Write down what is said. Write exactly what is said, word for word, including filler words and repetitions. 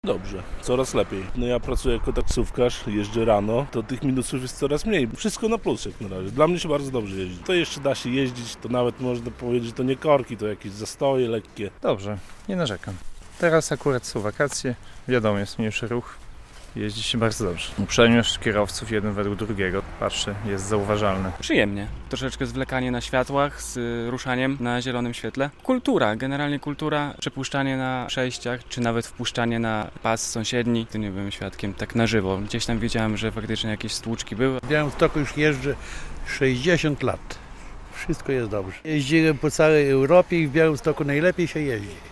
Dobrze, coraz lepiej. No ja pracuję jako taksówkarz, jeżdżę rano, to tych minusów jest coraz mniej. Wszystko na plus jak na razie. Dla mnie się bardzo dobrze jeździ. To jeszcze da się jeździć, to nawet można powiedzieć, że to nie korki, to jakieś zastoje lekkie. Dobrze, nie narzekam. Teraz akurat są wakacje, wiadomo, jest mniejszy ruch. Jeździ się bardzo dobrze. Uprzejmość kierowców jeden według drugiego, patrzę, jest zauważalne. Przyjemnie. Troszeczkę zwlekanie na światłach z ruszaniem na zielonym świetle. Kultura, generalnie kultura, przepuszczanie na przejściach, czy nawet wpuszczanie na pas sąsiedni. Tu nie byłem świadkiem tak na żywo. Gdzieś tam wiedziałem, że faktycznie jakieś stłuczki były. W Białymstoku już jeżdżę sześćdziesiąt lat. Wszystko jest dobrze. Jeździłem po całej Europie i w Białymstoku najlepiej się jeździ.